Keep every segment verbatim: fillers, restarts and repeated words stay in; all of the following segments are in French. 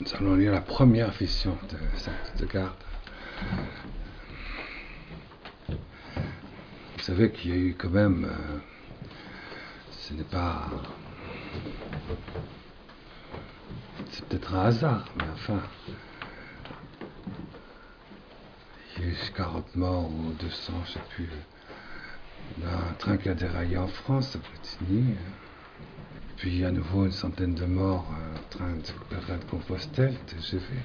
Nous allons lire la première vision de Sainte-Hildegarde. Vous savez qu'il y a eu quand même, euh, ce n'est pas, c'est peut-être un hasard, mais enfin, il y a eu quarante morts ou deux cents, je ne sais plus, d'un train qui a déraillé en France, à Bretigny. Puis à nouveau une centaine de morts, euh, train de pèlerin de Compostelle, T G V.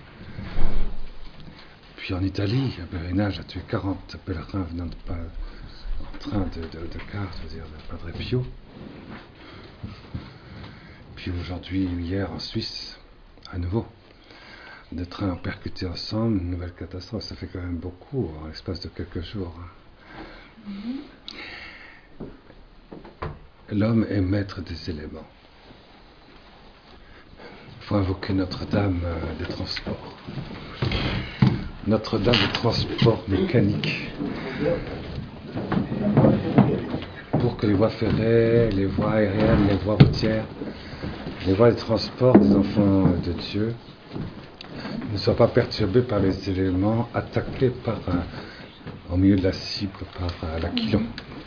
Puis en Italie, un pèlerinage a tué quarante pèlerins venant de pas, en train de, de, de car, je veux dire, de Padre Pio. Puis aujourd'hui, hier en Suisse, à nouveau, deux trains ont percuté ensemble, une nouvelle catastrophe. Ça fait quand même beaucoup en l'espace de quelques jours. L'homme est maître des éléments. Il faut invoquer Notre-Dame euh, des transports. Notre-Dame des transports mécaniques. Pour que les voies ferrées, les voies aériennes, les voies routières, les voies de transport des enfants de Dieu ne soient pas perturbées par les éléments, attaqués par, euh, au milieu de la cible par euh, l'aquilon.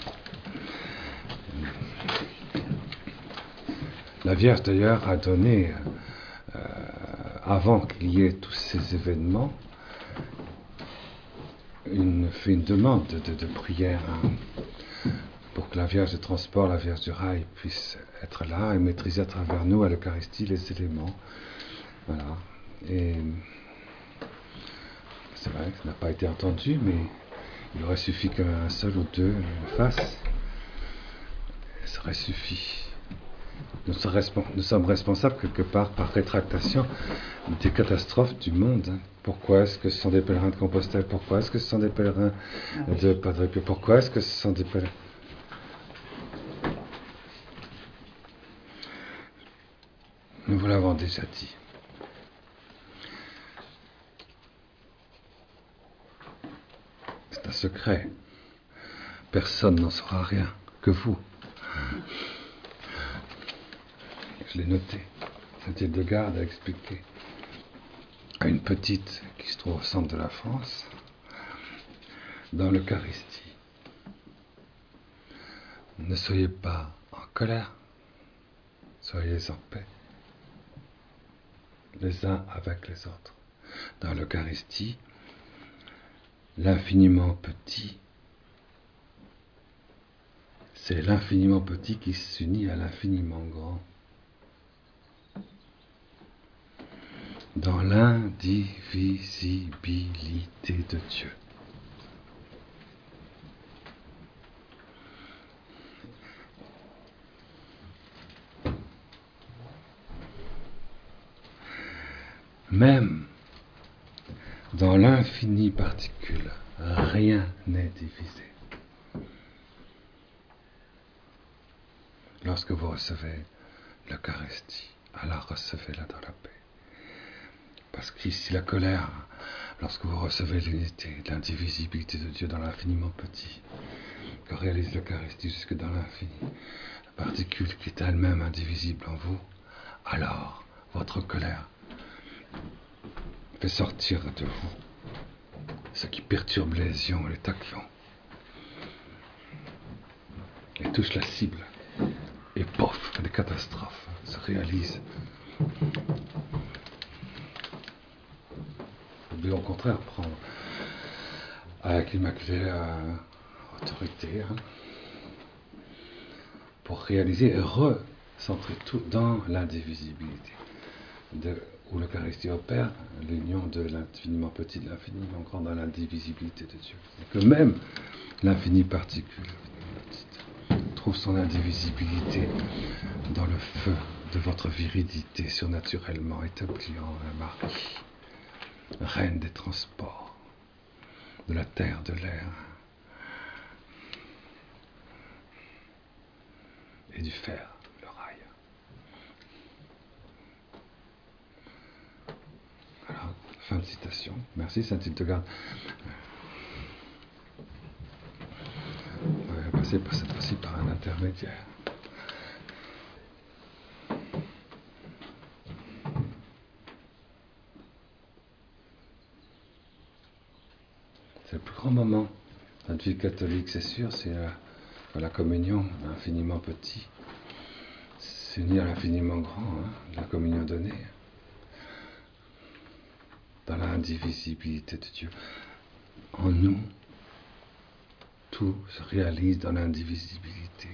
La Vierge d'ailleurs a donné, euh, avant qu'il y ait tous ces événements, une, fait une demande de, de, de prière hein, pour que la Vierge de transport, la Vierge du rail puisse être là et maîtriser à travers nous, à l'Eucharistie, les éléments. Voilà. Et c'est vrai que ça n'a pas été entendu, mais il aurait suffi qu'un seul ou deux le fassent. Ça aurait suffi. Nous sommes responsables quelque part par rétractation des catastrophes du monde. Hein. Pourquoi est-ce que ce sont des pèlerins de Compostelle? Pourquoi est-ce que ce sont des pèlerins de Padre Pio? Pourquoi est-ce que ce sont des pèlerins? Nous vous l'avons déjà dit. C'est un secret. Personne n'en saura rien que vous. Je l'ai noté. Sainte-Hildegarde a expliqué à une petite qui se trouve au centre de la France, dans l'Eucharistie. Ne soyez pas en colère, soyez en paix, les uns avec les autres. Dans l'Eucharistie, l'infiniment petit, c'est l'infiniment petit qui s'unit à l'infiniment grand. Dans l'indivisibilité de Dieu. Même dans l'infini particule, rien n'est divisé. Lorsque vous recevez l'Eucharistie, alors recevez-la dans la paix. Parce qu'ici, la colère, lorsque vous recevez l'unité, l'indivisibilité de Dieu dans l'infiniment petit, que réalise l'Eucharistie jusque dans l'infini, la particule qui est elle-même indivisible en vous, alors votre colère fait sortir de vous ce qui perturbe les ions et les tachyons, et touche la cible, et pof, des catastrophes se réalisent. Au contraire, prendre avec l'Immaculée euh, autorité hein, pour réaliser et recentrer tout dans l'indivisibilité de, où l'Eucharistie opère l'union de l'infiniment petit de l'infiniment grand dans l'indivisibilité de Dieu. Et que même l'infini particule trouve son indivisibilité dans le feu de votre virilité surnaturellement établie en un mari. Reine des transports, de la terre, de l'air et du fer, le rail. Alors, fin de citation. Merci Sainte-Hildegarde. On va passer cette fois-ci par un intermédiaire. C'est le plus grand moment de notre vie catholique, c'est sûr, c'est la, la communion, l'infiniment petit. C'est unir l'infiniment grand, hein, la communion donnée. Dans l'indivisibilité de Dieu. En nous, tout se réalise dans l'indivisibilité.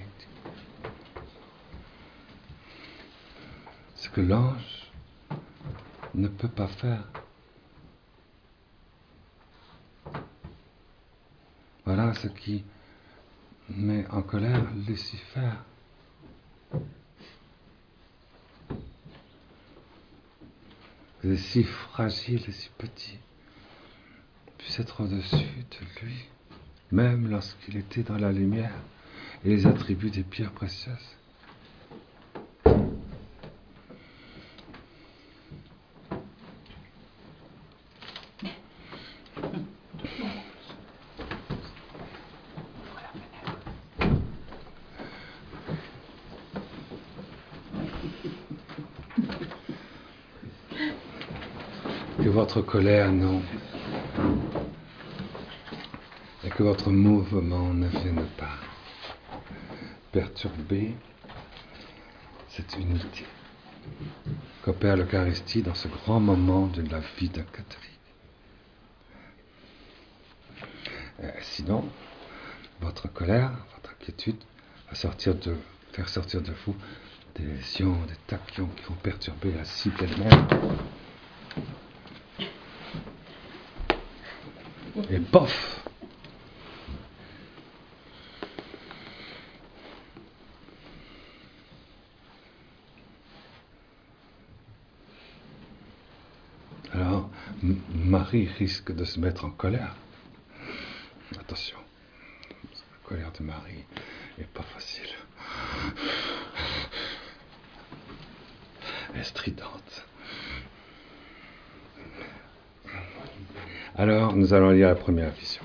Ce que l'ange ne peut pas faire. Voilà ce qui met en colère Lucifer. Vous êtes si fragile et si petit. Puisse être au-dessus de lui, même lorsqu'il était dans la lumière et les attributs des pierres précieuses. Que votre colère, non, et que votre mouvement ne vienne pas perturber cette unité qu'opère l'Eucharistie dans ce grand moment de la vie d'un catholique. Euh, sinon, votre colère, votre inquiétude va sortir de, faire sortir de vous des sions, des tachyons qui vont perturber la cible elle-même. Et bof! Alors, M- Marie risque de se mettre en colère. Attention, la colère de Marie n'est pas facile. Elle est stridente. Alors, nous allons lire la première vision.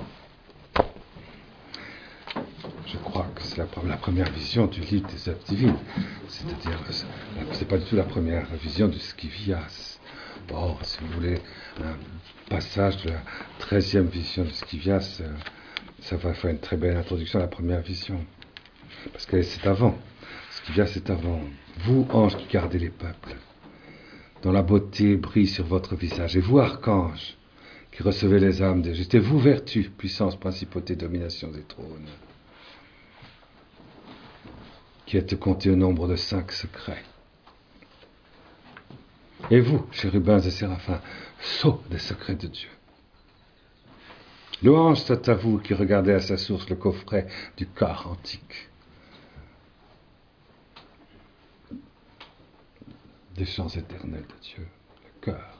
Je crois que c'est la, la première vision du livre des œuvres divines. C'est-à-dire, c'est pas du tout la première vision du Scivias. Bon, si vous voulez, un passage de la treizième vision du Scivias, ça va faire une très belle introduction à la première vision. Parce que c'est avant. Scivias, c'est avant. Vous, anges qui gardez les peuples, dont la beauté brille sur votre visage, et vous, archanges, qui recevez les âmes des justes, et vous, vertus, puissance, principauté, domination des trônes, qui êtes comptés au nombre de cinq secrets. Et vous, chérubins et séraphins, sceaux des secrets de Dieu. Louange soit à vous qui regardez à sa source le coffret du corps antique, des chants éternels de Dieu, le cœur.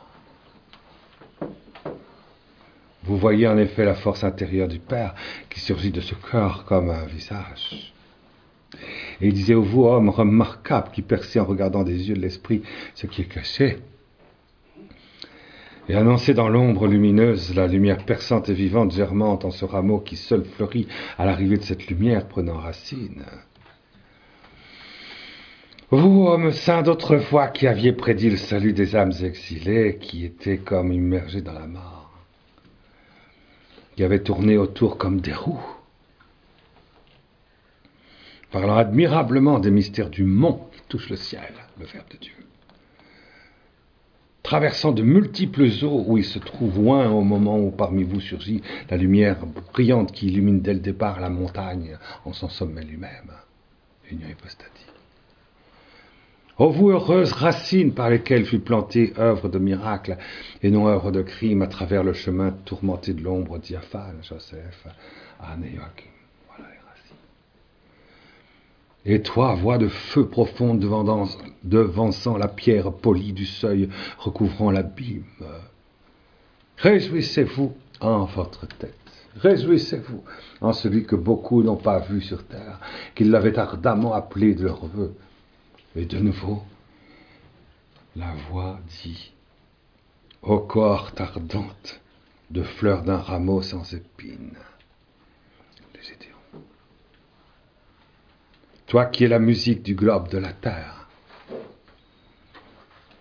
Vous voyez en effet la force intérieure du Père qui surgit de ce corps comme un visage. Et il disait, ô vous, hommes remarquables, qui percez en regardant des yeux de l'esprit ce qui est caché, et annoncez dans l'ombre lumineuse la lumière perçante et vivante, germante en ce rameau qui seul fleurit à l'arrivée de cette lumière prenant racine. Vous, hommes saints d'autrefois, qui aviez prédit le salut des âmes exilées, qui étaient comme immergés dans la mort, qui avaient tourné autour comme des roues, parlant admirablement des mystères du mont qui touche le ciel, le Verbe de Dieu, traversant de multiples eaux où il se trouve loin au moment où parmi vous surgit la lumière brillante qui illumine dès le départ la montagne en son sommet lui-même, union hypostatique. Ô vous heureuses racines par lesquelles fut plantée œuvre de miracle et non œuvre de crime à travers le chemin tourmenté de l'ombre diaphane, Joseph, Anne et Joachim. Voilà les racines. Et toi, voix de feu profonde devançant la pierre polie du seuil recouvrant l'abîme, réjouissez-vous en votre tête. Réjouissez-vous en celui que beaucoup n'ont pas vu sur terre, qu'ils l'avaient ardemment appelé de leur vœu. Et de nouveau, la voix dit, ô cohorte ardente de fleurs d'un rameau sans épines, les Gédéons. Toi qui es la musique du globe de la terre,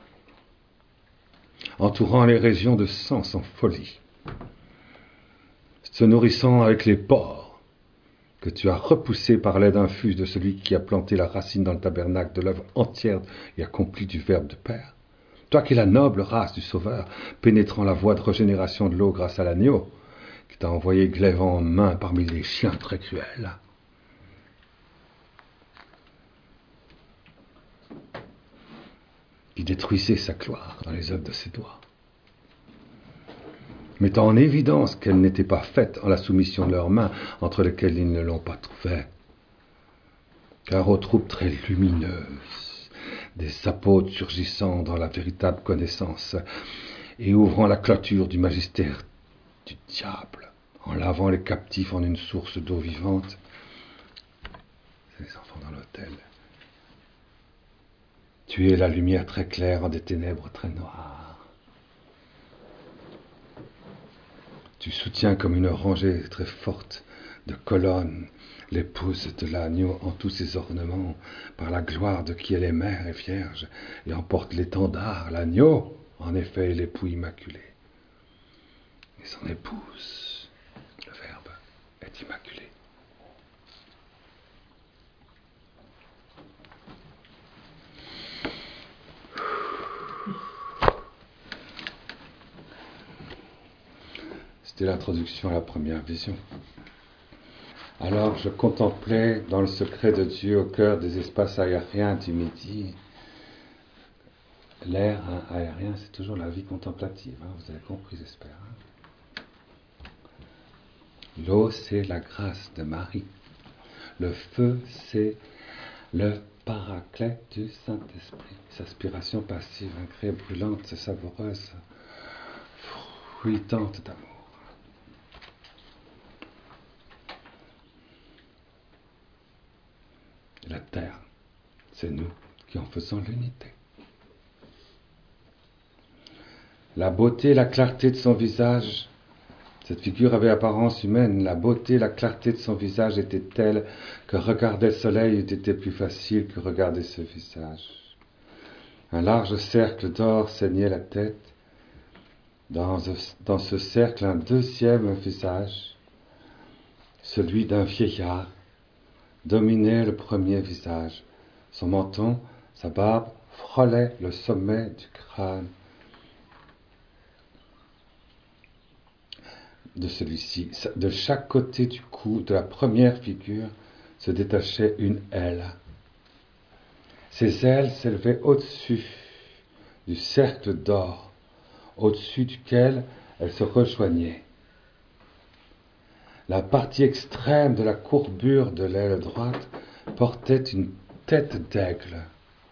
entourant les régions de sang sans folie, se nourrissant avec les porcs, que tu as repoussés par l'aide infuse de celui qui a planté la racine dans le tabernacle de l'œuvre entière et accomplie du Verbe de Père. Toi qui es la noble race du Sauveur, pénétrant la voie de régénération de l'eau grâce à l'agneau, qui t'a envoyé glaive en main parmi les chiens très cruels. Qui détruisait sa gloire dans les œuvres de ses doigts, mettant en évidence qu'elle n'était pas faite en la soumission de leurs mains, entre lesquelles ils ne l'ont pas trouvée. Car aux troupes très lumineuses, des apôtres surgissant dans la véritable connaissance, et ouvrant la clôture du magistère du diable, en lavant les captifs en une source d'eau vivante, c'est les enfants dans l'autel. Tu es la lumière très claire en des ténèbres très noires. Tu soutiens comme une rangée très forte de colonnes l'épouse de l'agneau en tous ses ornements, par la gloire de qui elle est mère et vierge, et emporte l'étendard, l'agneau, en effet, l'époux immaculé. Et son épouse, le Verbe, est immaculé. C'était l'introduction à la première vision. Alors je contemplais dans le secret de Dieu au cœur des espaces aériens du Midi. L'air hein, aérien, c'est toujours la vie contemplative, hein, vous avez compris, j'espère. Hein. L'eau, c'est la grâce de Marie. Le feu, c'est le paraclet du Saint-Esprit. Sa aspiration passive, incrée, brûlante, savoureuse, fruitante d'amour. La terre, c'est nous qui en faisons l'unité. La beauté, la clarté de son visage, cette figure avait apparence humaine, la beauté, la clarté de son visage était telle que regarder le soleil eût été plus facile que regarder ce visage. Un large cercle d'or ceignait la tête. Dans, dans ce cercle, un deuxième visage, celui d'un vieillard, dominait le premier visage. Son menton, sa barbe, frôlaient le sommet du crâne de celui-ci. De chaque côté du cou de la première figure se détachait une aile. Ces ailes s'élevaient au-dessus du cercle d'or, au-dessus duquel elles se rejoignaient. La partie extrême de la courbure de l'aile droite portait une tête d'aigle.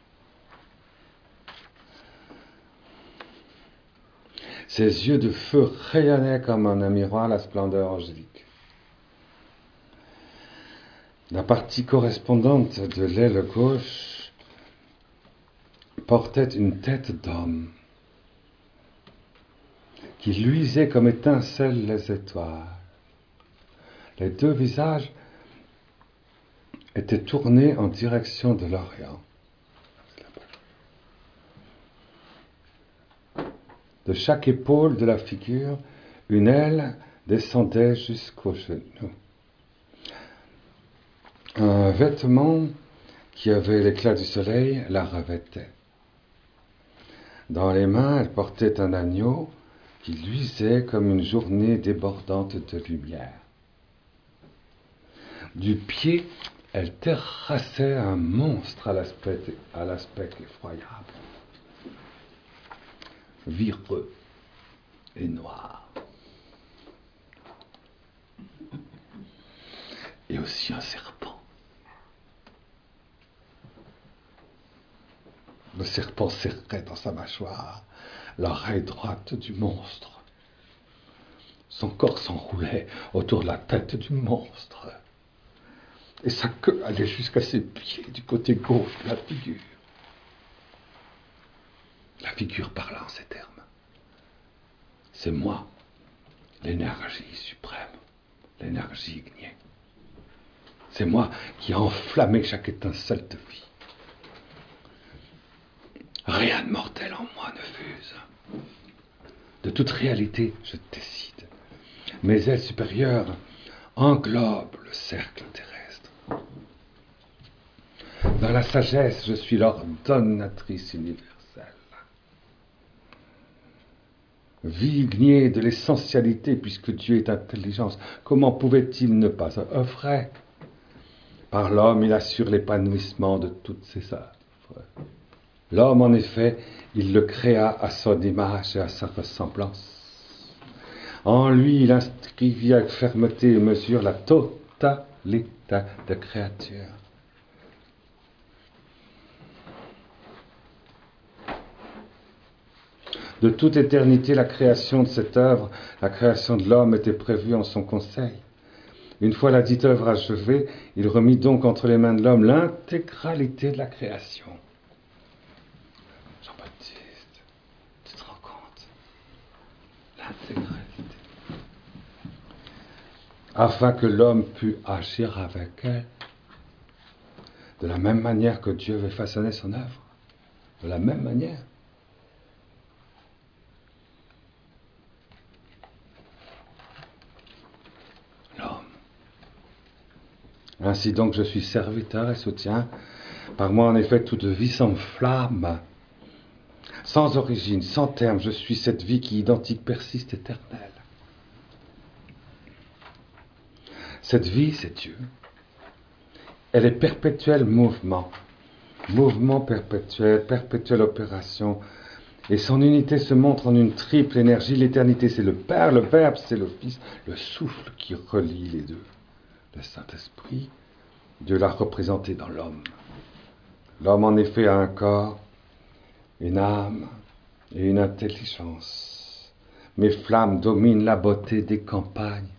Ses yeux de feu rayonnaient comme un miroir la splendeur angélique. La partie correspondante de l'aile gauche portait une tête d'homme qui luisait comme étincellent les étoiles. Les deux visages étaient tournés en direction de l'Orient. De chaque épaule de la figure, une aile descendait jusqu'au genou. Un vêtement qui avait l'éclat du soleil la revêtait. Dans les mains, elle portait un agneau qui luisait comme une journée débordante de lumière. Du pied, elle terrassait un monstre à l'aspect, à l'aspect effroyable, vireux et noir. Et aussi un serpent. Le serpent serrait dans sa mâchoire l'oreille droite du monstre. Son corps s'enroulait autour de la tête du monstre. Et sa queue allait jusqu'à ses pieds du côté gauche de la figure. La figure parla en ces termes. C'est moi, l'énergie suprême, l'énergie ignée. C'est moi qui ai enflammé chaque étincelle de vie. Rien de mortel en moi ne fuse. De toute réalité, je décide. Mes ailes supérieures englobent le cercle terrestre. Dans la sagesse, je suis l'ordonnatrice universelle. Vigné de l'essentialité, puisque Dieu est intelligence, comment pouvait-il ne pas œuvrer? Par l'homme, il assure l'épanouissement de toutes ses œuvres. L'homme, en effet, il le créa à son image et à sa ressemblance. En lui, il inscrivit avec fermeté et mesure la totalité de créature. De toute éternité, la création de cette œuvre, la création de l'homme était prévue en son conseil. Une fois la dite œuvre achevée, il remit donc entre les mains de l'homme l'intégralité de la création. Jean-Baptiste, tu te rends compte? L'intégralité. Afin que l'homme pût agir avec elle, de la même manière que Dieu avait façonné son œuvre. De la même manière. Ainsi donc, je suis serviteur et soutien. Par moi, en effet, toute vie s'enflamme. Sans origine, sans terme, je suis cette vie qui, identique, persiste, éternelle. Cette vie, c'est Dieu. Elle est perpétuel mouvement. Mouvement perpétuel, perpétuelle opération. Et son unité se montre en une triple énergie. L'éternité, c'est le Père, le Verbe, c'est le Fils, le souffle qui relie les deux. Le Saint-Esprit, Dieu l'a représenté dans l'homme. L'homme, en effet, a un corps, une âme et une intelligence. Mes flammes dominent la beauté des campagnes.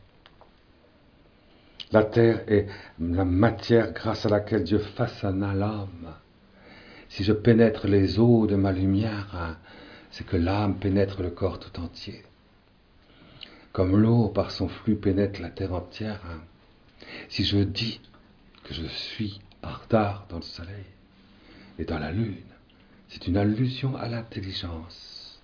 La terre est la matière grâce à laquelle Dieu façonna l'homme. Si je pénètre les eaux de ma lumière, c'est que l'âme pénètre le corps tout entier. Comme l'eau, par son flux, pénètre la terre entière. Si je dis que je suis par tard dans le soleil et dans la lune, c'est une allusion à l'intelligence.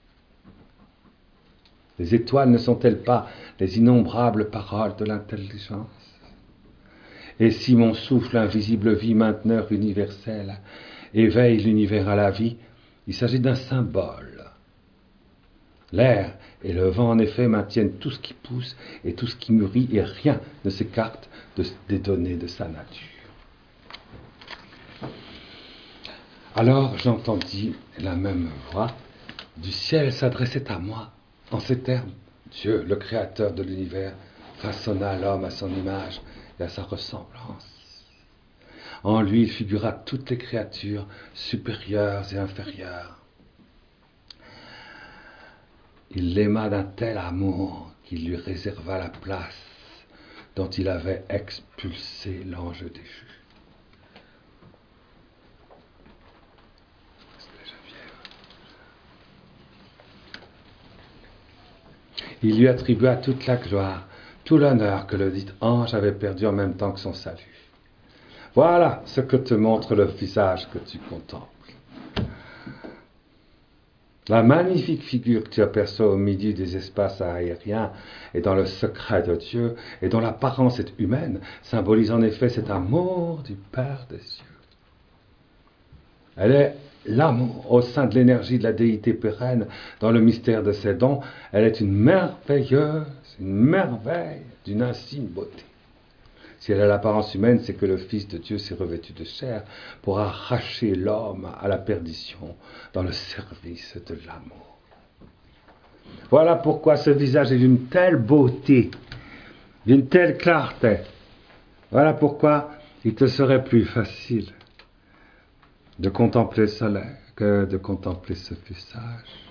Les étoiles ne sont-elles pas les innombrables paroles de l'intelligence? Et si mon souffle invisible vie mainteneur universel éveille l'univers à la vie, il s'agit d'un symbole. L'air et le vent, en effet, maintiennent tout ce qui pousse et tout ce qui mûrit, et rien ne s'écarte de, des données de sa nature. Alors j'entendis la même voix du ciel s'adressait à moi en ces termes. Dieu, le créateur de l'univers, façonna l'homme à son image et à sa ressemblance. En lui, il figura toutes les créatures supérieures et inférieures. Il l'aima d'un tel amour qu'il lui réserva la place dont il avait expulsé l'ange déchu. Il lui attribua toute la gloire, tout l'honneur que le dit ange avait perdu en même temps que son salut. Voilà ce que te montre le visage que tu contemples. La magnifique figure que tu aperçois au milieu des espaces aériens et dans le secret de Dieu, et dont l'apparence est humaine, symbolise en effet cet amour du Père des cieux. Elle est l'amour au sein de l'énergie de la déité pérenne, dans le mystère de ses dons. Elle est une merveilleuse, une merveille d'une insigne beauté. Si elle a l'apparence humaine, c'est que le Fils de Dieu s'est revêtu de chair pour arracher l'homme à la perdition dans le service de l'amour. Voilà pourquoi ce visage est d'une telle beauté, d'une telle clarté. Voilà pourquoi il te serait plus facile de contempler le soleil que de contempler ce visage.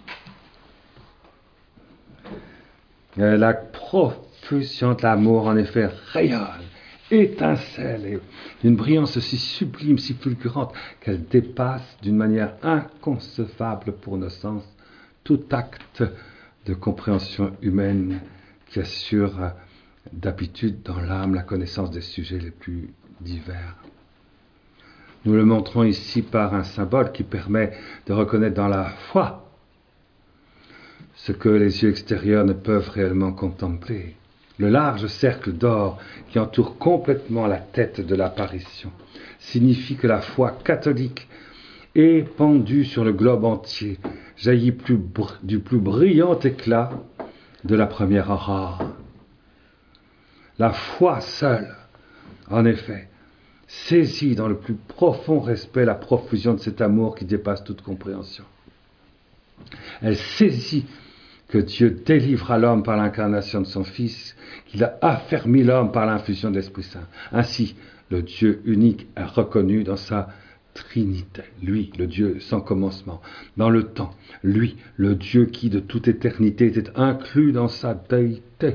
La profusion de l'amour, en effet, rayonne, étincelle, et d'une brillance si sublime, si fulgurante, qu'elle dépasse d'une manière inconcevable pour nos sens tout acte de compréhension humaine qui assure d'habitude dans l'âme la connaissance des sujets les plus divers. Nous le montrons ici par un symbole qui permet de reconnaître dans la foi ce que les yeux extérieurs ne peuvent réellement contempler. Le large cercle d'or qui entoure complètement la tête de l'apparition signifie que la foi catholique, épandue sur le globe entier, jaillit plus br- du plus brillant éclat de la première aurore. La foi seule, en effet, saisit dans le plus profond respect la profusion de cet amour qui dépasse toute compréhension. Elle saisit que Dieu délivre l'homme par l'incarnation de son Fils, qu'il a affermi l'homme par l'infusion de l'Esprit Saint. Ainsi, le Dieu unique est reconnu dans sa Trinité, lui, le Dieu sans commencement, dans le temps, lui, le Dieu qui de toute éternité était inclus dans sa déité.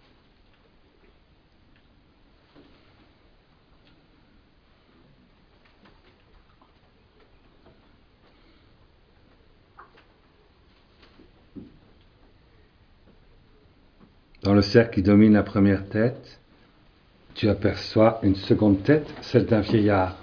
Dans le cercle qui domine la première tête, tu aperçois une seconde tête, celle d'un vieillard.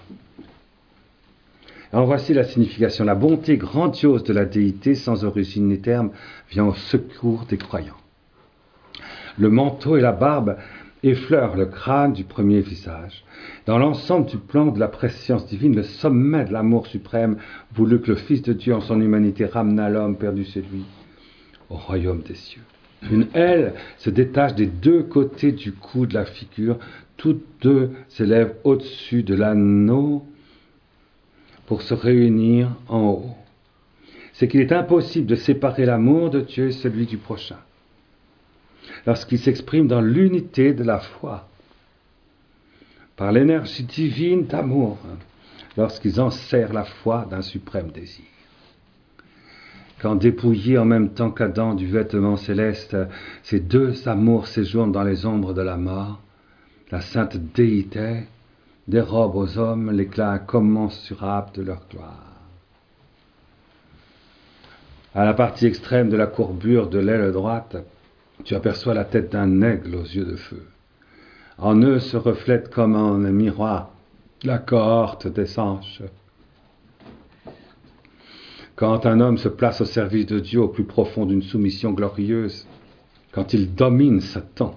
En voici la signification. La bonté grandiose de la déité, sans origine ni terme, vient au secours des croyants. Le manteau et la barbe effleurent le crâne du premier visage. Dans l'ensemble du plan de la prescience divine, le sommet de l'amour suprême voulut que le Fils de Dieu en son humanité ramena l'homme perdu chez lui au royaume des cieux. Une aile se détache des deux côtés du cou de la figure. Toutes deux s'élèvent au-dessus de l'anneau pour se réunir en haut. C'est qu'il est impossible de séparer l'amour de Dieu et celui du prochain, lorsqu'il s'exprime dans l'unité de la foi, par l'énergie divine d'amour, lorsqu'ils enserrent la foi d'un suprême désir. Quand dépouillés en même temps qu'Adam du vêtement céleste, ces deux amours séjournent dans les ombres de la mort, la sainte déité dérobe aux hommes l'éclat incommensurable de leur gloire. À la partie extrême de la courbure de l'aile droite, tu aperçois la tête d'un aigle aux yeux de feu. En eux se reflète comme en un miroir la cohorte des anges. Quand un homme se place au service de Dieu au plus profond d'une soumission glorieuse, quand il domine Satan,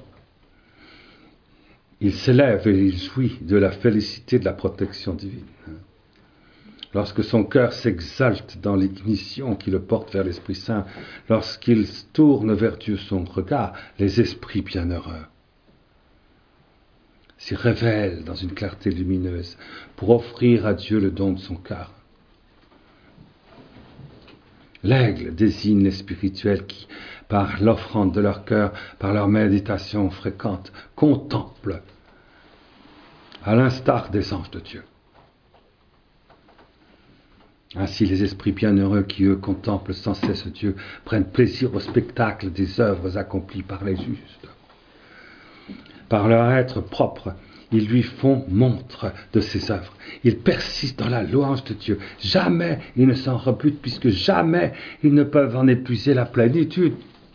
il s'élève et il jouit de la félicité de la protection divine. Lorsque son cœur s'exalte dans l'ignition qui le porte vers l'Esprit Saint, lorsqu'il tourne vers Dieu son regard, les esprits bienheureux s'y révèlent dans une clarté lumineuse pour offrir à Dieu le don de son cœur. L'aigle désigne les spirituels qui, par l'offrande de leur cœur, par leur méditation fréquente, contemplent, à l'instar des anges de Dieu. Ainsi, les esprits bienheureux qui, eux, contemplent sans cesse Dieu, prennent plaisir au spectacle des œuvres accomplies par les justes. Par leur être propre, ils lui font montre de ses œuvres. Ils persistent dans la louange de Dieu. Jamais ils ne s'en rebutent, puisque jamais ils ne peuvent en épuiser la plénitude.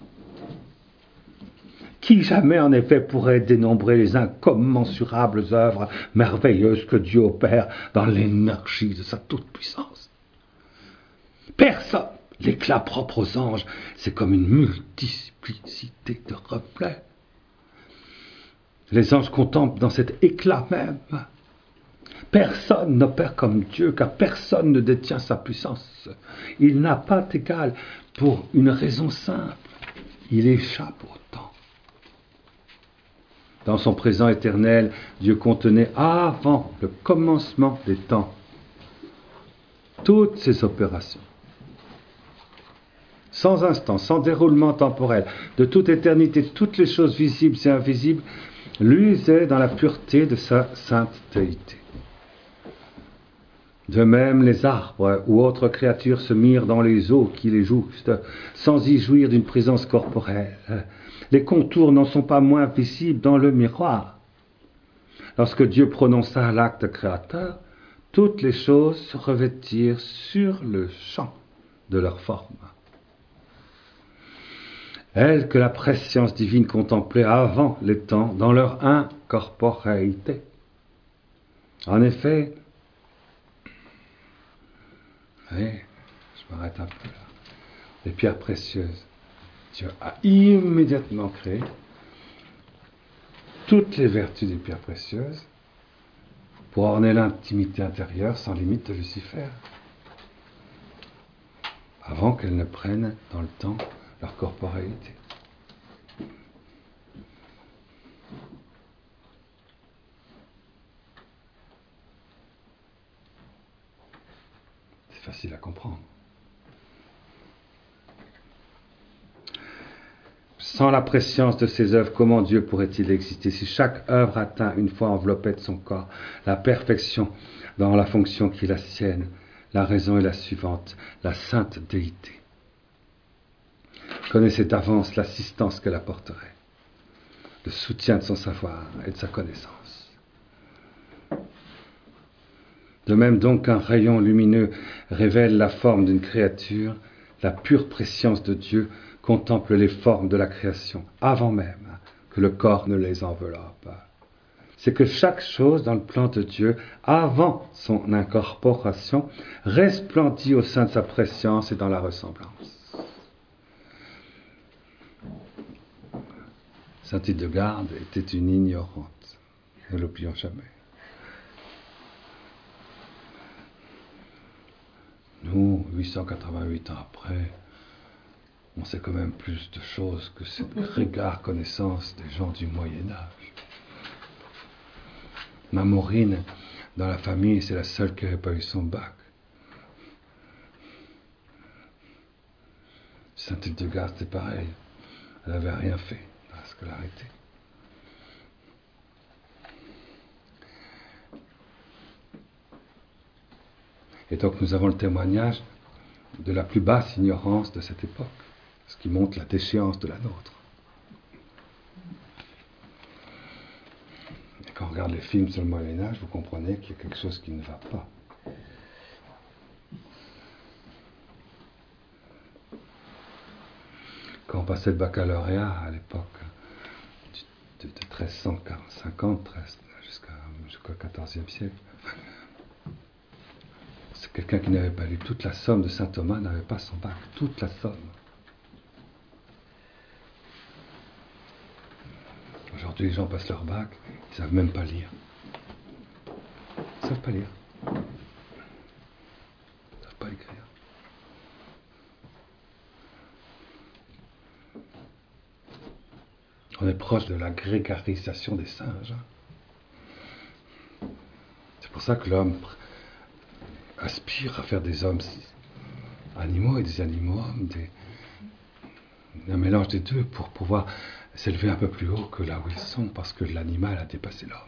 Qui jamais, en effet, pourrait dénombrer les incommensurables œuvres merveilleuses que Dieu opère dans l'énergie de sa toute-puissance? Personne. L'éclat propre aux anges, c'est comme une multiplicité de reflets. Les anges contemplent dans cet éclat même. Personne n'opère comme Dieu, car personne ne détient sa puissance. Il n'a pas d'égal pour une raison simple. Il échappe au temps. Dans son présent éternel, Dieu contenait avant le commencement des temps toutes ses opérations. Sans instant, sans déroulement temporel, de toute éternité, toutes les choses visibles et invisibles luisaient dans la pureté de sa sainteté. De même, les arbres ou autres créatures se mirent dans les eaux qui les jouxtent, sans y jouir d'une présence corporelle. Les contours n'en sont pas moins visibles dans le miroir. Lorsque Dieu prononça l'acte créateur, toutes les choses se revêtirent sur le champ de leur forme. Elles que la prescience divine contemplait avant les temps dans leur incorporéité. En effet, oui, je m'arrête un peu là, les pierres précieuses, Dieu a immédiatement créé toutes les vertus des pierres précieuses pour orner l'intimité intérieure sans limite de Lucifer, avant qu'elles ne prennent dans le temps leur corporalité. C'est facile à comprendre. Sans la préscience de ces œuvres, comment Dieu pourrait-il exister? Si chaque œuvre atteint, une fois enveloppée de son corps, la perfection dans la fonction qui est la sienne, la raison est la suivante, la sainte déité connaissait d'avance l'assistance qu'elle apporterait, le soutien de son savoir et de sa connaissance. De même donc qu'un rayon lumineux révèle la forme d'une créature, la pure préscience de Dieu contemple les formes de la création avant même que le corps ne les enveloppe. C'est que chaque chose dans le plan de Dieu, avant son incorporation, resplendit au sein de sa préscience et dans la ressemblance. Saint Hildegarde était une ignorante, ne l'oublions jamais. Nous, huit cent quatre-vingt-huit ans après, on sait quand même plus de choses que cette grégaire connaissance des gens du Moyen-Âge. Ma Maureen, dans la famille, c'est la seule qui n'avait pas eu son bac. Saint Hildegarde, c'est pareil. Elle n'avait rien fait dans la scolarité. Et donc nous avons le témoignage de la plus basse ignorance de cette époque, ce qui montre la déchéance de la nôtre. Et quand on regarde les films sur le Moyen-Âge, vous comprenez qu'il y a quelque chose qui ne va pas. Quand on passait le baccalauréat à l'époque, de, de treize cent cinquante jusqu'à, jusqu'au quatorzième siècle, c'est quelqu'un qui n'avait pas lu toute la somme de saint Thomas n'avait pas son bac, toute la somme. Aujourd'hui, les gens passent leur bac, ils ne savent même pas lire. Ils ne savent pas lire. Ils ne savent pas écrire. On est proche de la grégarisation des singes. C'est pour ça que l'homme aspire à faire des hommes animaux et des animaux hommes, des, un mélange des deux pour pouvoir s'élever un peu plus haut que là où ils sont, parce que l'animal a dépassé l'homme.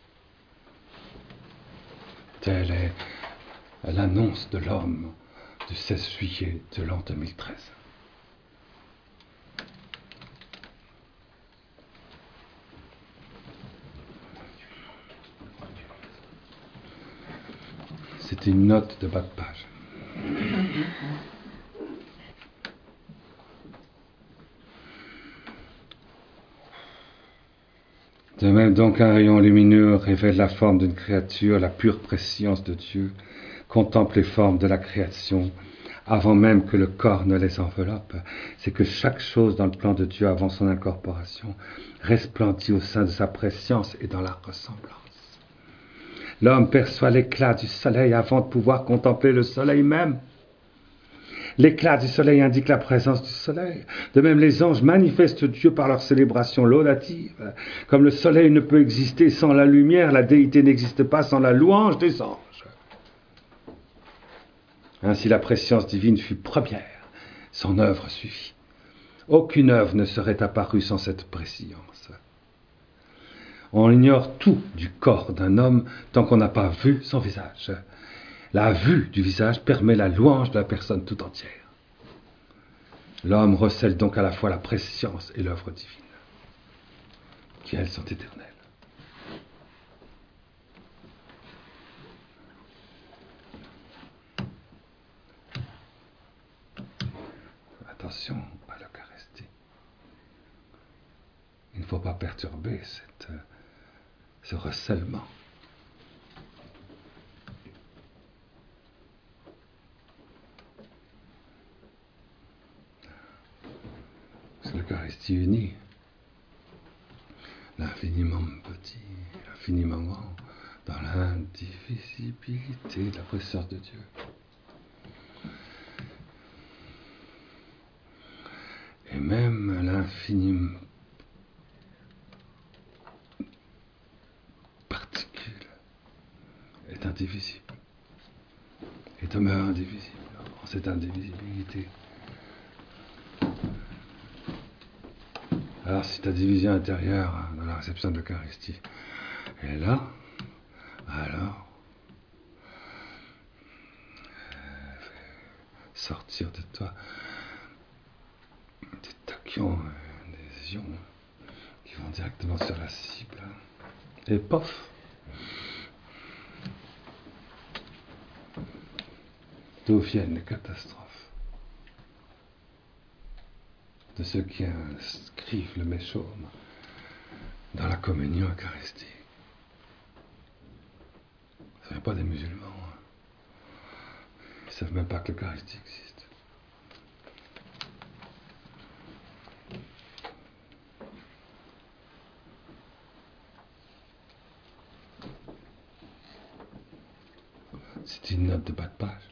Telle est l'annonce de l'homme du seize juillet de l'an deux mille treize. C'était une note de bas de page. De même donc un rayon lumineux révèle la forme d'une créature, la pure préscience de Dieu, contemple les formes de la création, avant même que le corps ne les enveloppe. C'est que chaque chose dans le plan de Dieu avant son incorporation resplendit au sein de sa préscience et dans la ressemblance. L'homme perçoit l'éclat du soleil avant de pouvoir contempler le soleil même. L'éclat du soleil indique la présence du soleil. De même, les anges manifestent Dieu par leur célébration laudative. Comme le soleil ne peut exister sans la lumière, la déité n'existe pas sans la louange des anges. Ainsi, la préscience divine fut première. Son œuvre suivit. Aucune œuvre ne serait apparue sans cette préscience. On ignore tout du corps d'un homme tant qu'on n'a pas vu son visage. La vue du visage permet la louange de la personne tout entière. L'homme recèle donc à la fois la préscience et l'œuvre divine, qui elles sont éternelles. Attention à l'Eucharistie. Il ne faut pas perturber cette, ce recèlement. C'est l'Eucharistie unie. L'infiniment petit, l'infiniment grand, dans l'indivisibilité de la présence de Dieu. Et même l'infinime particule est indivisible. Et demeure indivisible en cette indivisibilité. Alors si ta division intérieure dans la réception de l'Eucharistie est là, alors euh, sortir de toi des tachyons, euh, des ions qui vont directement sur la cible. Et pof, d'où viennent les catastrophes? De ceux qui inscrivent le méchaume dans la communion eucharistique. Ce ne sont pas des musulmans. Hein. Ils ne savent même pas que l'Eucharistie existe. C'est une note de bas de page.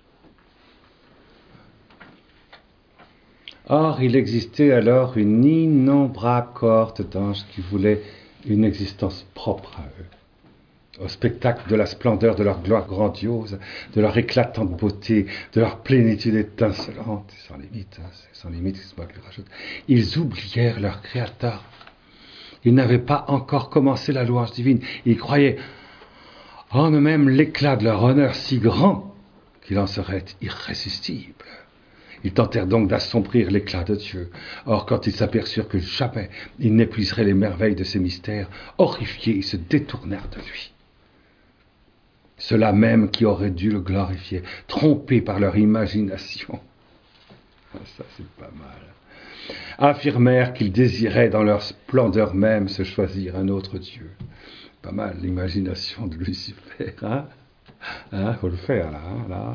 Or, il existait alors une innombrable cohorte d'anges qui voulaient une existence propre à eux, au spectacle de la splendeur de leur gloire grandiose, de leur éclatante beauté, de leur plénitude étincelante, sans limite, hein, c'est sans limite, c'est moi qui le rajoute. Ils oublièrent leur Créateur. Ils n'avaient pas encore commencé la louange divine. Ils croyaient en eux-mêmes l'éclat de leur honneur si grand qu'il en serait irrésistible. Ils tentèrent donc d'assombrir l'éclat de Dieu. Or, quand ils s'aperçurent que jamais ils n'épuiseraient les merveilles de ses mystères, horrifiés, ils se détournèrent de lui. Ceux-là même qui auraient dû le glorifier, trompés par leur imagination, ça c'est pas mal, affirmèrent qu'ils désiraient dans leur splendeur même se choisir un autre Dieu. Pas mal l'imagination de Lucifer, hein? Hein, faut le faire là, hein, là.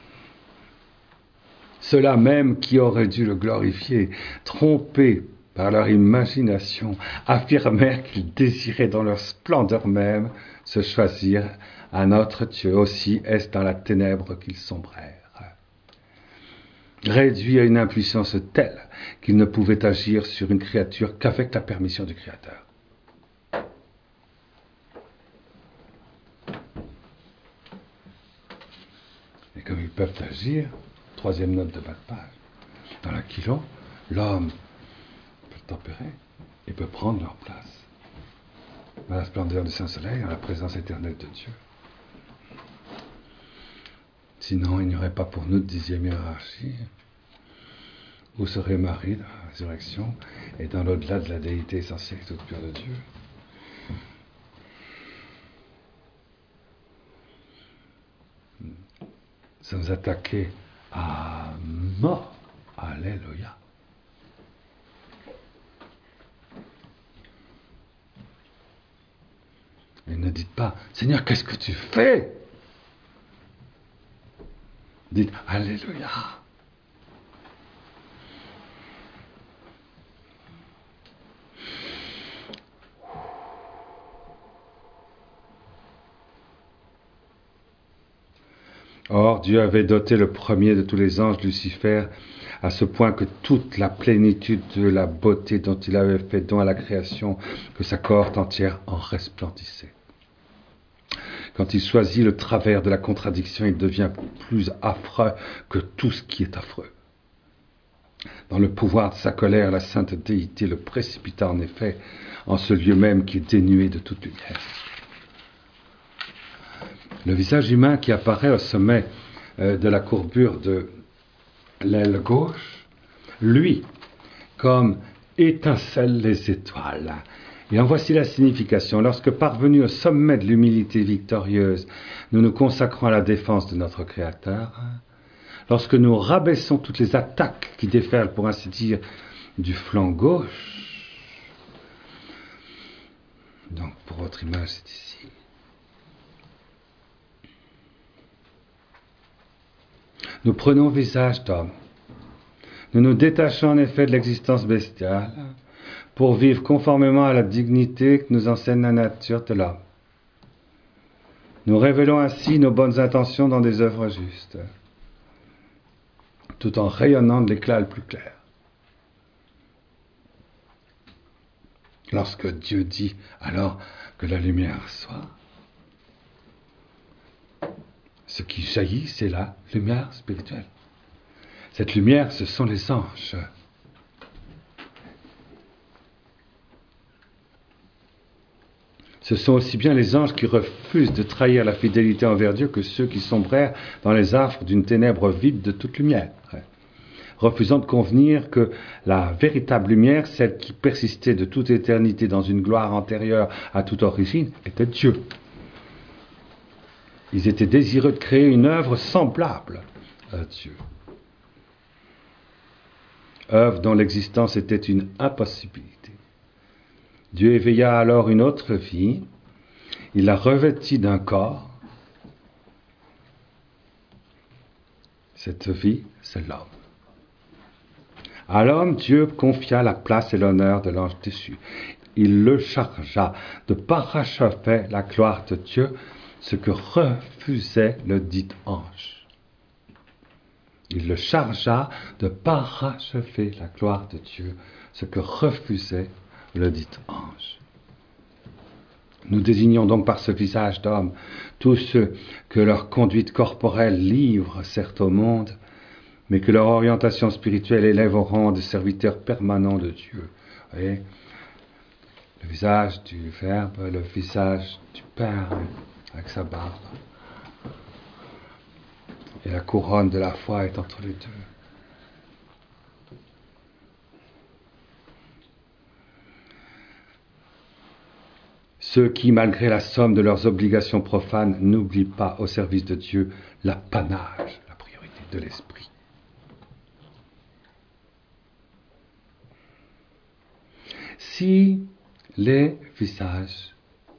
Ceux-là même qui auraient dû le glorifier, trompés par leur imagination, affirmèrent qu'ils désiraient dans leur splendeur même se choisir un autre Dieu. Aussi est-ce dans la ténèbre qu'ils sombrèrent. Réduits à une impuissance telle qu'ils ne pouvaient agir sur une créature qu'avec la permission du Créateur. Et comme ils peuvent agir, troisième note de bas de page, dans la kilo, l'homme peut tempérer et peut prendre leur place dans la splendeur du Saint-Soleil, dans la présence éternelle de Dieu. Sinon, il n'y aurait pas pour nous de dixième hiérarchie. Où serait Marie dans la résurrection et dans l'au-delà de la déité essentielle toute pure de Dieu? Nous sommes attaqués à mort. Alléluia. Et ne dites pas, Seigneur, qu'est-ce que tu fais? Dites, Alléluia. Or, Dieu avait doté le premier de tous les anges, Lucifer, à ce point que toute la plénitude de la beauté dont il avait fait don à la création, que sa cohorte entière en resplendissait. Quand il choisit le travers de la contradiction, il devient plus affreux que tout ce qui est affreux. Dans le pouvoir de sa colère, la sainte déité le précipita en effet en ce lieu même qui est dénué de toute lumière. Le visage humain qui apparaît au sommet euh, de la courbure de l'aile gauche, lui, comme étincellent les étoiles. Et en voici la signification. Lorsque parvenus au sommet de l'humilité victorieuse, nous nous consacrons à la défense de notre Créateur, lorsque nous rabaissons toutes les attaques qui déferlent, pour ainsi dire, du flanc gauche, donc pour votre image, c'est ici, nous prenons visage d'homme, Nous nous détachons en effet de l'existence bestiale pour vivre conformément à la dignité que nous enseigne la nature de l'homme. Nous révélons ainsi nos bonnes intentions dans des œuvres justes, tout en rayonnant de l'éclat le plus clair. Lorsque Dieu dit alors que la lumière soit, ce qui jaillit, c'est la lumière spirituelle. Cette lumière, ce sont les anges. Ce sont aussi bien les anges qui refusent de trahir la fidélité envers Dieu que ceux qui sombrèrent dans les affres d'une ténèbre vide de toute lumière, refusant de convenir que la véritable lumière, celle qui persistait de toute éternité dans une gloire antérieure à toute origine, était Dieu. Ils étaient désireux de créer une œuvre semblable à Dieu. Œuvre dont l'existence était une impossibilité. Dieu éveilla alors une autre vie, il la revêtit d'un corps. Cette vie, c'est l'homme. À l'homme, Dieu confia la place et l'honneur de l'ange déchu. Il le chargea de parachever la gloire de Dieu, ce que refusait le dit ange. Il le chargea de parachever la gloire de Dieu, ce que refusait le dit ange. Nous désignons donc par ce visage d'homme tous ceux que leur conduite corporelle livre certes au monde, mais que leur orientation spirituelle élève au rang de serviteurs permanents de Dieu. Vous voyez, le visage du Verbe, le visage du Père avec sa barbe. Et la couronne de la foi est entre les deux. Ceux qui, malgré la somme de leurs obligations profanes, n'oublient pas au service de Dieu l'apanage, la priorité de l'esprit. Si les visages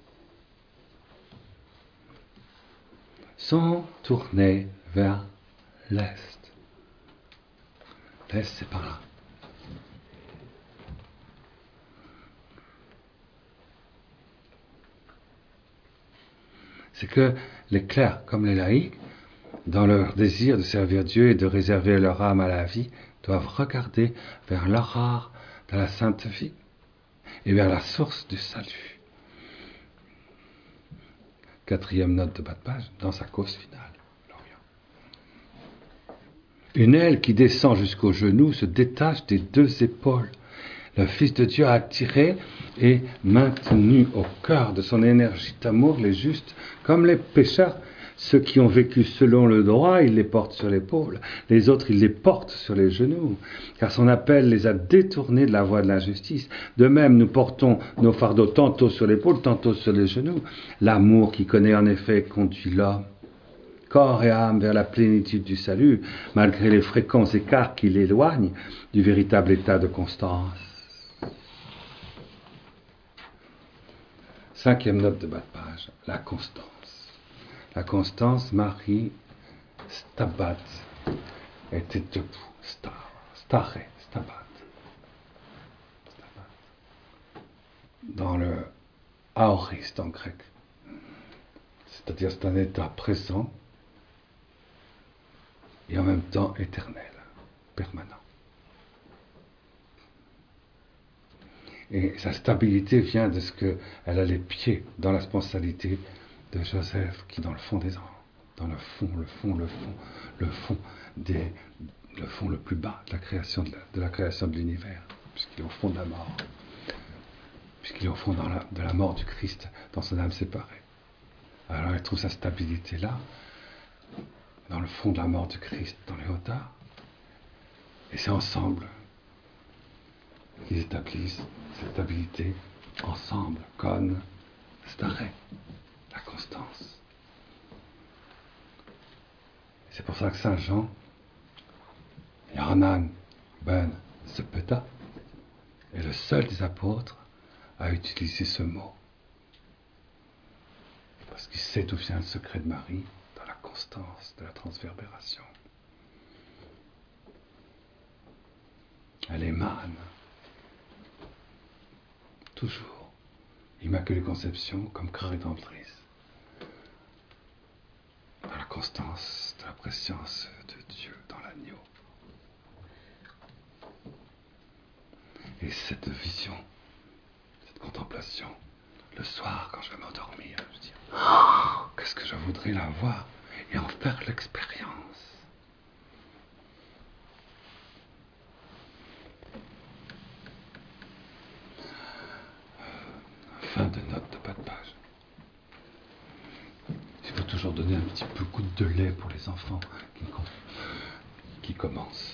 sont tournés vers l'Est, l'Est c'est par là. C'est que les clercs comme les laïcs, dans leur désir de servir Dieu et de réserver leur âme à la vie, doivent regarder vers l'horreur de la sainte vie et vers la source du salut. Quatrième note de bas de page, dans sa cause finale, l'Orient. Une aile qui descend jusqu'au genou se détache des deux épaules. Le Fils de Dieu a attiré et maintenu au cœur de son énergie d'amour les justes comme les pécheurs. Ceux qui ont vécu selon le droit, il les porte sur l'épaule. Les autres, il les porte sur les genoux. Car son appel les a détournés de la voie de l'injustice. De même, nous portons nos fardeaux tantôt sur l'épaule, tantôt sur les genoux. L'amour qui connaît en effet conduit l'homme, corps et âme, vers la plénitude du salut, malgré les fréquents écarts qui l'éloignent du véritable état de constance. Cinquième note de bas de page, la constance. La constance, Marie Stabat, était debout, star, staré, stabat, stabat, dans le aoriste en grec. C'est-à-dire c'est un état présent et en même temps éternel, permanent. Et sa stabilité vient de ce qu'elle a les pieds dans la spontanéité de Joseph, qui dans le fond des ans, dans le fond, le fond, le fond, le fond des, le fond le plus bas de la création de, la, de la création de l'univers, puisqu'il est au fond de la mort, puisqu'il est au fond dans la, de la mort du Christ, dans son âme séparée. Alors il trouve sa stabilité là, dans le fond de la mort du Christ, dans les hauteurs, et c'est ensemble qu'ils établissent cette stabilité ensemble, con, staré, la constance. C'est pour ça que Saint Jean, Yohanan ben Zebeda, est le seul des apôtres à utiliser ce mot. Parce qu'il sait d'où vient le secret de Marie, dans la constance de la transverbération. elle émane. Toujours. Immaculée Conception comme rédemptrice. Dans la constance de la préscience de Dieu dans l'agneau. Et cette vision, cette contemplation, le soir quand je vais m'endormir, je dis oh, qu'est-ce que je voudrais la voir et en faire l'expérience. Fin de note de pas de page. Il faut toujours donner un petit peu goutte de lait pour les enfants qui, qui commencent.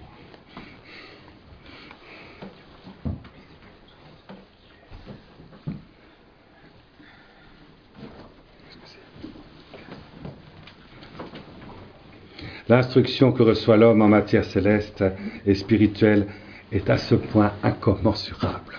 L'instruction que reçoit l'homme en matière céleste et spirituelle est à ce point incommensurable.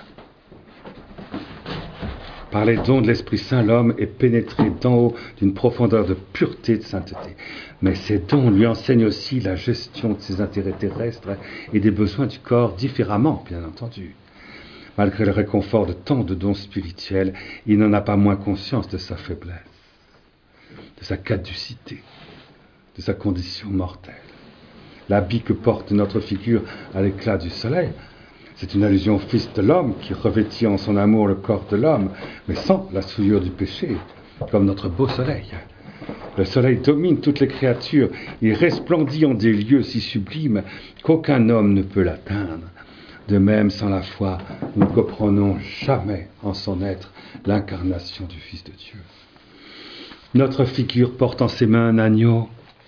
Par les dons de l'Esprit Saint, l'homme est pénétré d'en haut d'une profondeur de pureté et de sainteté. Mais ces dons lui enseignent aussi la gestion de ses intérêts terrestres et des besoins du corps différemment, bien entendu. Malgré le réconfort de tant de dons spirituels, il n'en a pas moins conscience de sa faiblesse, de sa caducité, de sa condition mortelle. L'habit que porte notre figure à l'éclat du soleil, c'est une allusion au Fils de l'homme qui revêtit en son amour le corps de l'homme, mais sans la souillure du péché, comme notre beau soleil. Le soleil domine toutes les créatures, il resplendit en des lieux si sublimes qu'aucun homme ne peut l'atteindre. De même, sans la foi, nous ne comprenons jamais en son être l'incarnation du Fils de Dieu. Notre figure porte en ses mains un agneau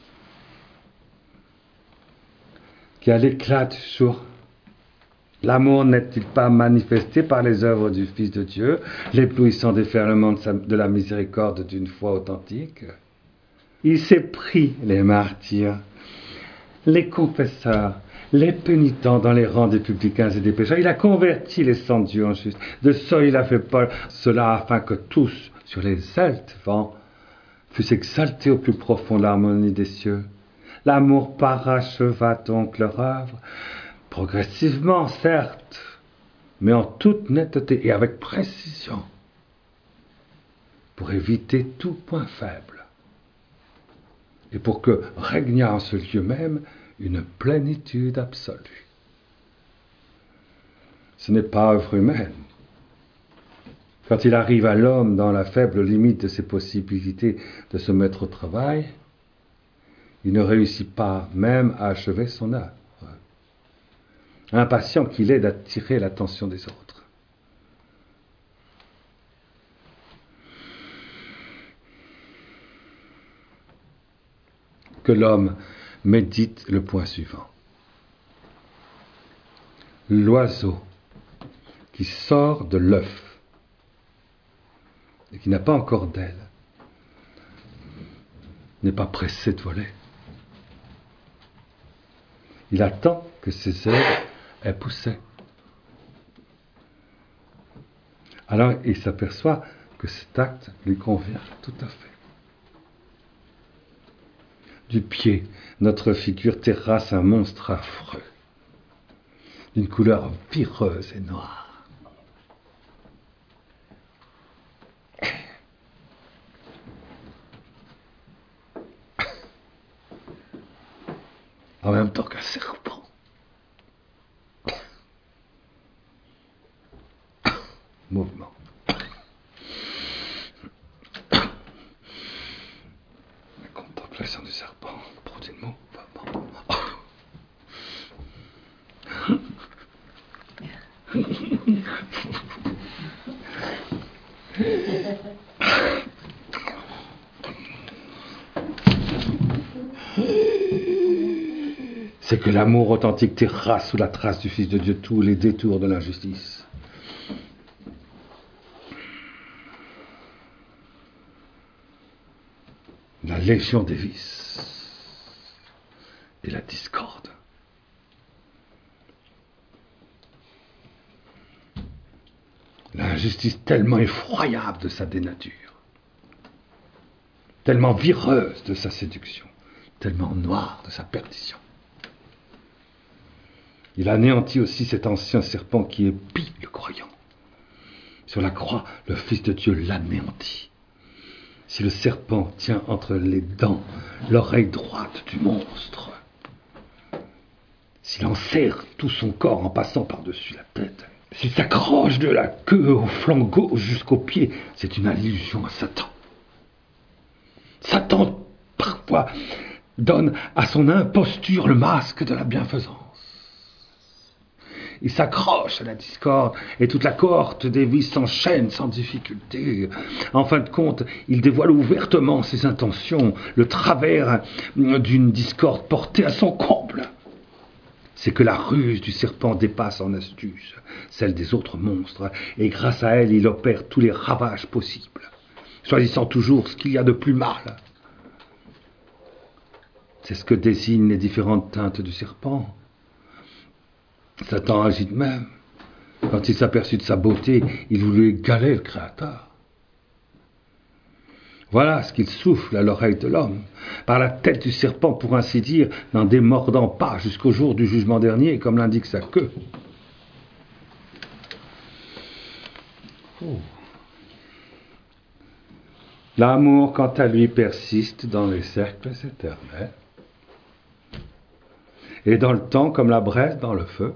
qui a l'éclat du jour. L'amour n'est-il pas manifesté par les œuvres du Fils de Dieu, l'éblouissant déferlement de, sa, de la miséricorde d'une foi authentique? Il s'est pris les martyrs, les confesseurs, les pénitents dans les rangs des publicains et des pécheurs. Il a converti les sans Dieu en justes. De ça, il a fait pas cela afin que tous, sur les altes vents, fussent exaltés au plus profond de l'harmonie des cieux. L'amour paracheva donc leur œuvre, progressivement, certes, mais en toute netteté et avec précision, pour éviter tout point faible, et pour que régnât en ce lieu même une plénitude absolue. Ce n'est pas œuvre humaine. Quand il arrive à l'homme dans la faible limite de ses possibilités de se mettre au travail, il ne réussit pas même à achever son œuvre, impatient qu'il est d'attirer l'attention des autres. Que l'homme médite le point suivant. L'oiseau qui sort de l'œuf et qui n'a pas encore d'aile n'est pas pressé de voler. Il attend que ses ailes aient poussé. Alors il s'aperçoit que cet acte lui convient tout à fait. Du pied, notre figure terrasse un monstre affreux, d'une couleur vireuse et noire. En même temps qu'un serpent. Mouvement. La contemplation du serpent produit de mouvement. C'est que l'amour authentique terrasse sous la trace du Fils de Dieu tous les détours de l'injustice. La légion des vices et la discorde. L'injustice tellement effroyable de sa dénature, tellement vireuse de sa séduction, tellement noire de sa perdition. Il anéantit aussi cet ancien serpent qui épie le croyant. Sur la croix, le Fils de Dieu l'anéantit. Si le serpent tient entre les dents l'oreille droite du monstre, s'il en serre tout son corps en passant par-dessus la tête, s'il s'accroche de la queue au flanc gauche jusqu'au pied, c'est une allusion à Satan. Satan, parfois, donne à son imposture le masque de la bienfaisance. Il s'accroche à la discorde et toute la cohorte des vices s'enchaîne sans difficulté. En fin de compte, il dévoile ouvertement ses intentions, le travers d'une discorde portée à son comble. C'est que la ruse du serpent dépasse en astuce celle des autres monstres, et grâce à elle, il opère tous les ravages possibles, choisissant toujours ce qu'il y a de plus mal. C'est ce que désignent les différentes teintes du serpent. Satan agit de même. Quand il s'aperçut de sa beauté, il voulut égaler le Créateur. Voilà ce qu'il souffle à l'oreille de l'homme, par la tête du serpent, pour ainsi dire, n'en démordant pas jusqu'au jour du jugement dernier, comme l'indique sa queue. Oh. L'amour, quant à lui, persiste dans les cercles éternels, et dans le temps comme la braise dans le feu.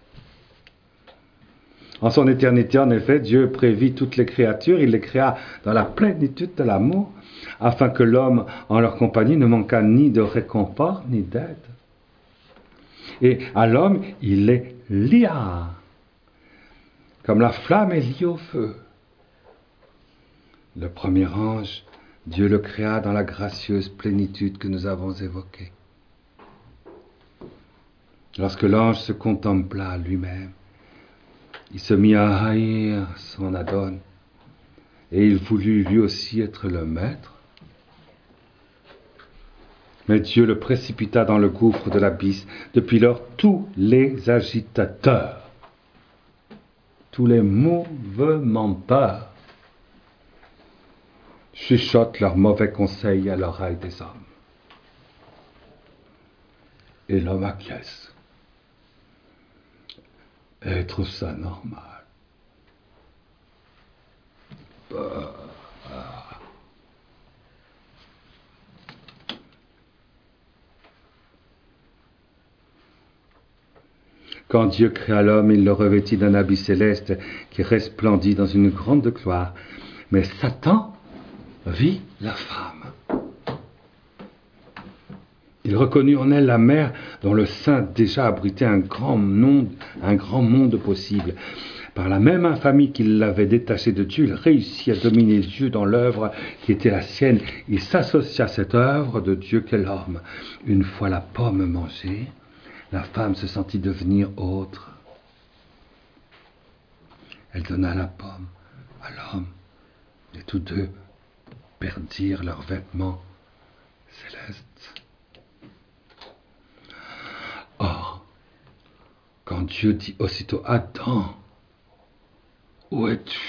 En son éternité, en effet, Dieu prévit toutes les créatures, il les créa dans la plénitude de l'amour, afin que l'homme, en leur compagnie, ne manquât ni de réconfort, ni d'aide. Et à l'homme, il les lia, comme la flamme est liée au feu. Le premier ange, Dieu le créa dans la gracieuse plénitude que nous avons évoquée. Lorsque l'ange se contempla lui-même, il se mit à haïr son Adon, et il voulut lui aussi être le maître. Mais Dieu le précipita dans le gouffre de l'abysse. Depuis lors, tous les agitateurs, tous les mouvementeurs, chuchotent leurs mauvais conseils à l'oreille des hommes. Et l'homme acquiesce. Et il trouve ça normal. Bah, ah. Quand Dieu créa l'homme, il le revêtit d'un habit céleste qui resplendit dans une grande gloire. Mais Satan vit la femme. Il reconnut en elle la mère dont le sein déjà abritait un grand monde, un grand monde possible. Par la même infamie qu'il l'avait détaché de Dieu, il réussit à dominer Dieu dans l'œuvre qui était la sienne. Il s'associa à cette œuvre de Dieu qu'est l'homme. Une fois la pomme mangée, la femme se sentit devenir autre. Elle donna la pomme à l'homme, et tous deux perdirent leurs vêtements célestes. Or, quand Dieu dit aussitôt « Adam, où es-tu »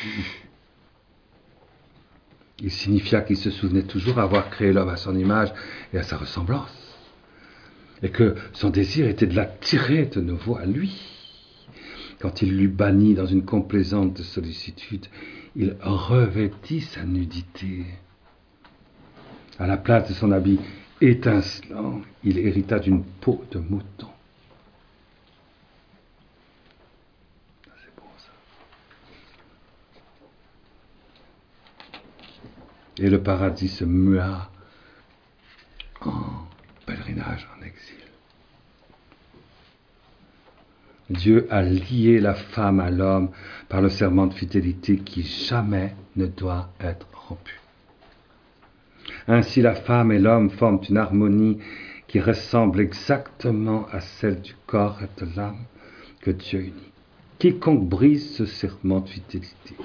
il signifia qu'il se souvenait toujours avoir créé l'homme à son image et à sa ressemblance, et que son désir était de l'attirer de nouveau à lui. Quand il l'eut banni dans une complaisante sollicitude, il revêtit sa nudité. À la place de son habit étincelant, il hérita d'une peau de mouton. C'est beau ça. Et le paradis se mua en pèlerinage en exil. Dieu a lié la femme à l'homme par le serment de fidélité qui jamais ne doit être rompu. Ainsi la femme et l'homme forment une harmonie qui ressemble exactement à celle du corps et de l'âme que Dieu unit. Quiconque brise ce serment de fidélité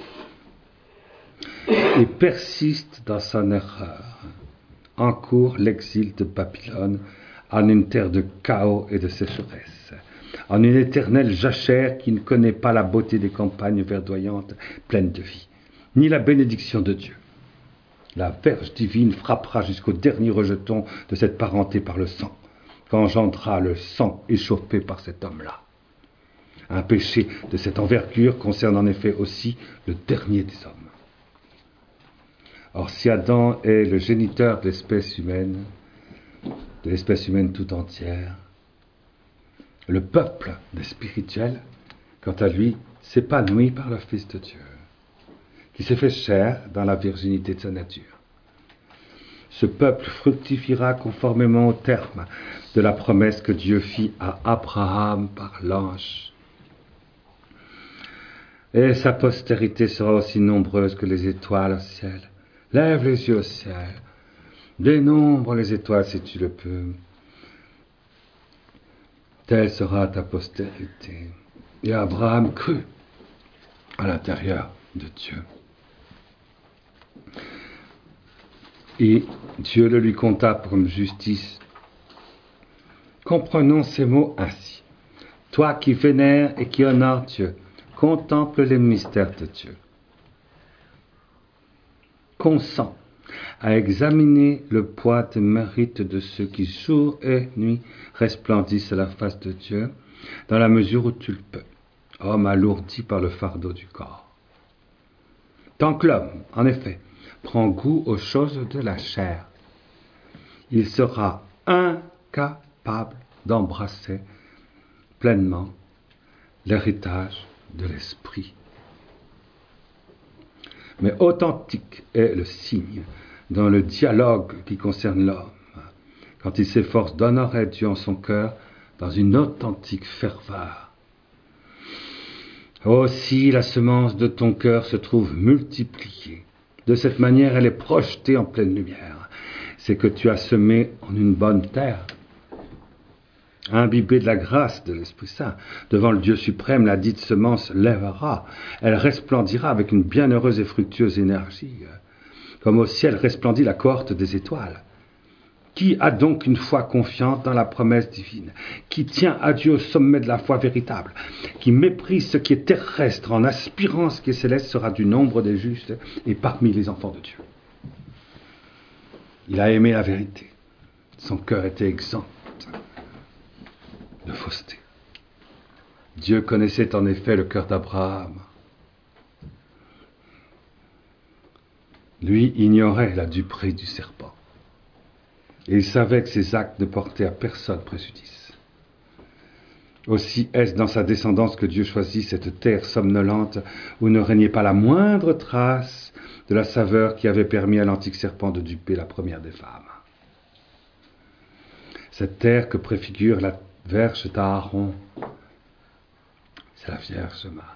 et persiste dans son erreur encourt l'exil de Babylone en une terre de chaos et de sécheresse, en une éternelle jachère qui ne connaît pas la beauté des campagnes verdoyantes pleines de vie, ni la bénédiction de Dieu. La verge divine frappera jusqu'au dernier rejeton de cette parenté par le sang, qu'engendra le sang échauffé par cet homme-là. Un péché de cette envergure concerne en effet aussi le dernier des hommes. Or, si Adam est le géniteur de l'espèce humaine, de l'espèce humaine tout entière, le peuple des spirituels, quant à lui, s'épanouit par le Fils de Dieu, qui s'est fait chair dans la virginité de sa nature. Ce peuple fructifiera conformément au terme de la promesse que Dieu fit à Abraham par l'ange. Et sa postérité sera aussi nombreuse que les étoiles au ciel. Lève les yeux au ciel, dénombre les étoiles si tu le peux. Telle sera ta postérité. Et Abraham crut à l'intérieur de Dieu. Et Dieu le lui compta comme justice. Comprenons ces mots ainsi. Toi qui vénères et qui honores Dieu, contemple les mystères de Dieu. Consens à examiner le poids des mérites de ceux qui jour et nuit resplendissent à la face de Dieu, dans la mesure où tu le peux, homme alourdi par le fardeau du corps. Tant que l'homme, en effet, prend goût aux choses de la chair, il sera incapable d'embrasser pleinement l'héritage de l'esprit. Mais authentique est le signe dans le dialogue qui concerne l'homme, quand il s'efforce d'honorer Dieu en son cœur dans une authentique ferveur. Aussi la semence de ton cœur se trouve multipliée. De cette manière, elle est projetée en pleine lumière. C'est que tu as semé en une bonne terre. Imbibée de la grâce de l'Esprit Saint, devant le Dieu suprême, la dite semence lèvera. Elle resplendira avec une bienheureuse et fructueuse énergie, comme au ciel resplendit la cohorte des étoiles. Qui a donc une foi confiante dans la promesse divine, qui tient à Dieu au sommet de la foi véritable, qui méprise ce qui est terrestre en aspirant ce qui est céleste, sera du nombre des justes et parmi les enfants de Dieu. Il a aimé la vérité. Son cœur était exempt de fausseté. Dieu connaissait en effet le cœur d'Abraham. Lui ignorait la duperie du serpent. Et il savait que ses actes ne portaient à personne préjudice. Aussi est-ce dans sa descendance que Dieu choisit cette terre somnolente où ne régnait pas la moindre trace de la saveur qui avait permis à l'antique serpent de duper la première des femmes. Cette terre que préfigure la Vierge d'Aaron, c'est la Vierge Marie.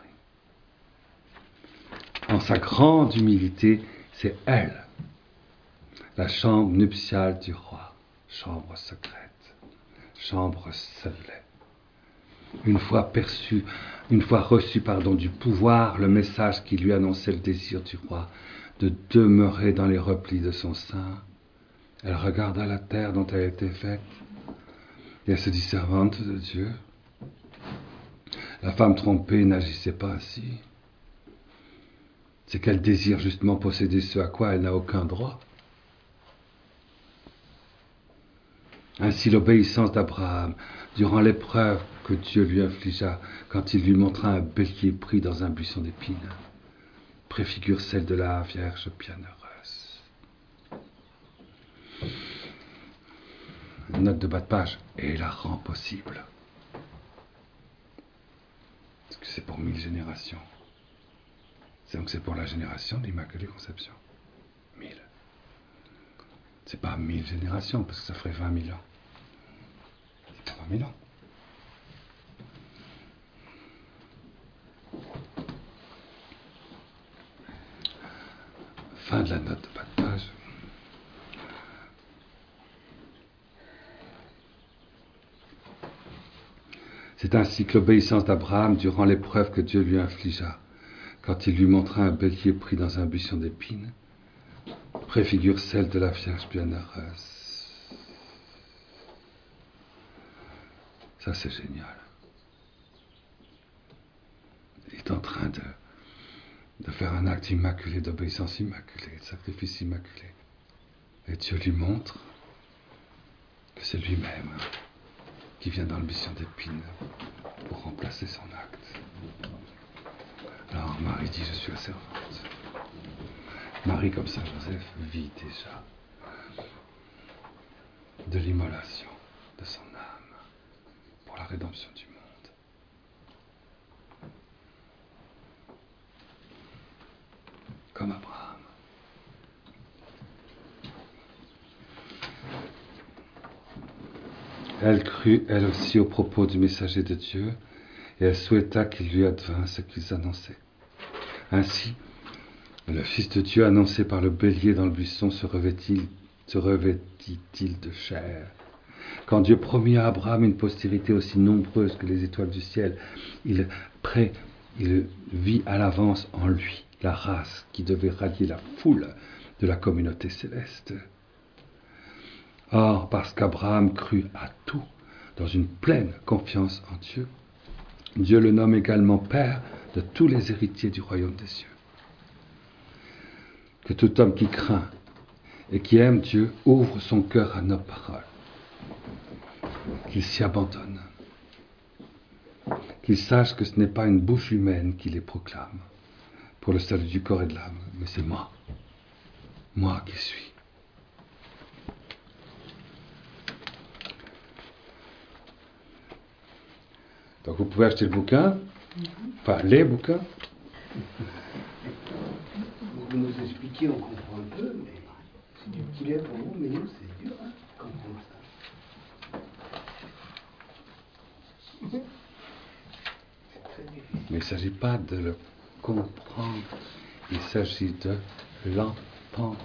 En sa grande humilité, c'est elle, la chambre nuptiale du roi, chambre secrète, chambre scellée. Une fois perçu, une fois reçu, pardon, du pouvoir, le message qui lui annonçait le désir du roi de demeurer dans les replis de son sein, elle regarda la terre dont elle était faite, et elle se dit servante de Dieu. La femme trompée n'agissait pas ainsi. C'est qu'elle désire justement posséder ce à quoi elle n'a aucun droit. Ainsi l'obéissance d'Abraham, durant l'épreuve que Dieu lui infligea quand il lui montra un bélier pris dans un buisson d'épines, préfigure celle de la Vierge bienheureuse. Note de bas de page, et la rend possible. Parce que c'est pour mille générations. C'est donc c'est pour la génération de l'Immaculée Conception. Mille. C'est pas mille générations, parce que ça ferait vingt mille ans. C'est pas vingt mille ans. Fin de la note de bas de page. C'est ainsi que l'obéissance d'Abraham, durant l'épreuve que Dieu lui infligea, quand il lui montra un bélier pris dans un buisson d'épines, préfigure celle de la Vierge bienheureuse. Ça, c'est génial. Il est en train de, de faire un acte immaculé, d'obéissance immaculée, de sacrifice immaculé. Et Dieu lui montre que c'est lui-même qui vient dans le buisson d'épines pour remplacer son acte. dit, je suis la servante. Marie, comme Saint Joseph, vit déjà de l'immolation de son âme pour la rédemption du monde. Comme Abraham. Elle crut, elle aussi, aux propos du messager de Dieu, et elle souhaita qu'il lui advint ce qu'ils annonçaient. Ainsi, le Fils de Dieu, annoncé par le bélier dans le buisson, se revêtit, se revêtit-il de chair. Quand Dieu promit à Abraham une postérité aussi nombreuse que les étoiles du ciel, il, prêt, il vit à l'avance en lui la race qui devait rallier la foule de la communauté céleste. Or, parce qu'Abraham crut à tout, dans une pleine confiance en Dieu, Dieu le nomme également Père de tous les héritiers du royaume des cieux. Que tout homme qui craint et qui aime Dieu ouvre son cœur à nos paroles, qu'il s'y abandonne, qu'il sache que ce n'est pas une bouche humaine qui les proclame pour le salut du corps et de l'âme, mais c'est moi, moi qui suis. Donc vous pouvez acheter le bouquin, enfin les bouquins. Vous nous expliquez, on comprend un peu, mais c'est du petit lait pour vous, mais nous c'est dur, hein, comprendre ça. C'est très difficile. Mais il ne s'agit pas de le comprendre, il s'agit de l'entendre.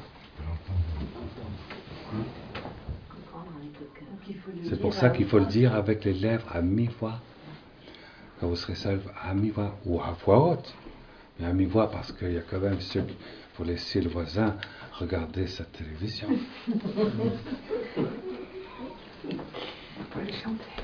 C'est pour ça qu'il faut le dire avec les lèvres à mi-voix. Quand vous serez seul, à mi-voix ou à voix haute. Mais à mi-voix parce qu'il y a quand même ceux qui, pour laisser le voisin regarder sa télévision. On peut le chanter.